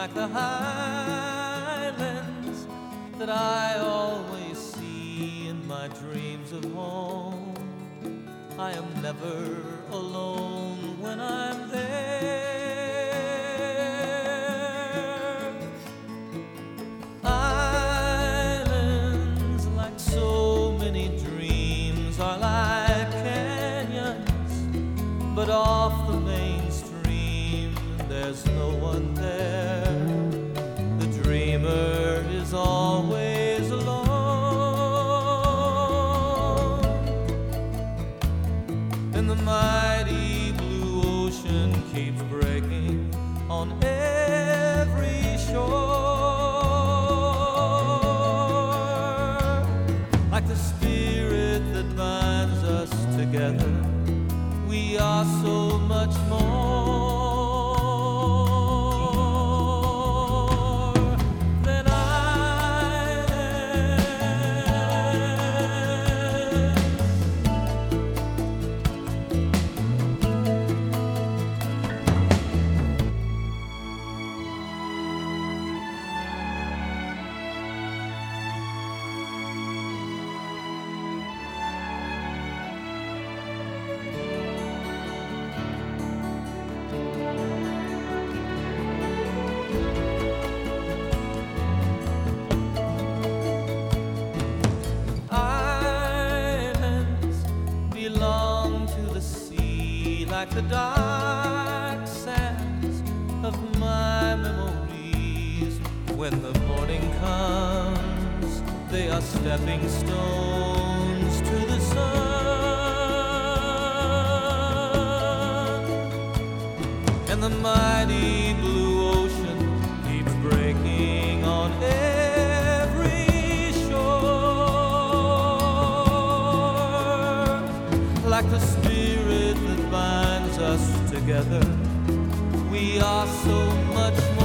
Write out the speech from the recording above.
like the highlands that I always see in my dreams of home. I am never alone when I'm there. Islands, like so many dreams, are like canyons, but off the main stream there's no one there. The dreamer is always alone, and the mighty blue ocean keeps breaking on every shore. Like the spirit that binds us together, we are so much more. Like the dark sands of my memories, when the morning comes, they are stepping stones to the sun, and the mighty blue ocean keeps breaking on every shore. Like the spirit that binds us together, we are so much more.